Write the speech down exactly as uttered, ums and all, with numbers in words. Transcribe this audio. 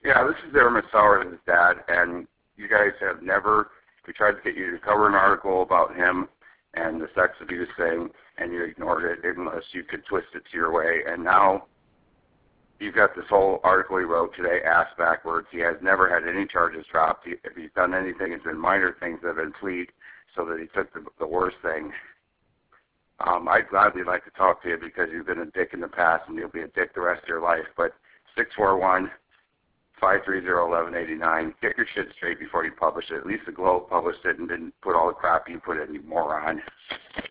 Yeah, this is Aaron Sauer and his dad, and you guys have never, we tried to get you to cover an article about him and the sex abuse thing, and you ignored it unless you could twist it to your way, and now you've got this whole article he wrote today, ass backwards. He has never had any charges dropped. He, if he's done anything, it's been minor things that have been plead, so that he took the, the worst thing. Um, I'd gladly like to talk to you because you've been a dick in the past and you'll be a dick the rest of your life, but six four one, five three zero, one one eight nine. Get your shit straight before you publish it. At least the Globe published it and didn't put all the crap you put in, you moron.